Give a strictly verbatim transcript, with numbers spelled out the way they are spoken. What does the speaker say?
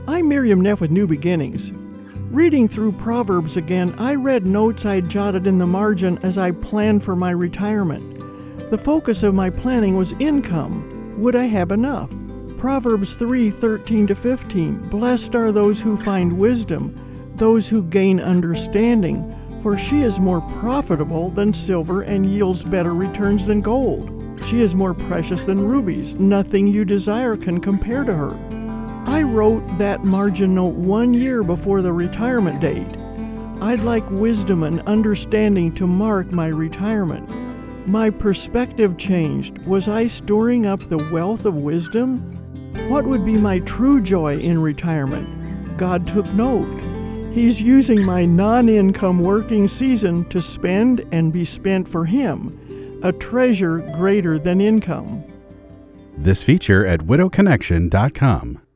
I'm Miriam Neff with New Beginnings. Reading through Proverbs again, I read notes I'd jotted in the margin as I planned for my retirement. The focus of my planning was income. Would I have enough? Proverbs three thirteen to fifteen. Blessed are those who find wisdom, those who gain understanding, for she is more profitable than silver and yields better returns than gold. She is more precious than rubies. Nothing you desire can compare to her. I wrote that margin note one year before the retirement date. I'd like wisdom and understanding to mark my retirement. My perspective changed. Was I storing up the wealth of wisdom? What would be my true joy in retirement? God took note. He's using my non-income working season to spend and be spent for Him, a treasure greater than income. This feature at widow connection dot com.